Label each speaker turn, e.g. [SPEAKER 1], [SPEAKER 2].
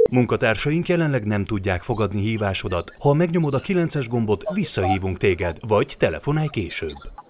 [SPEAKER 1] Munkatársaink jelenleg nem tudják fogadni hívásodat. Ha megnyomod a 9-es gombot, visszahívunk téged, vagy telefonálj később.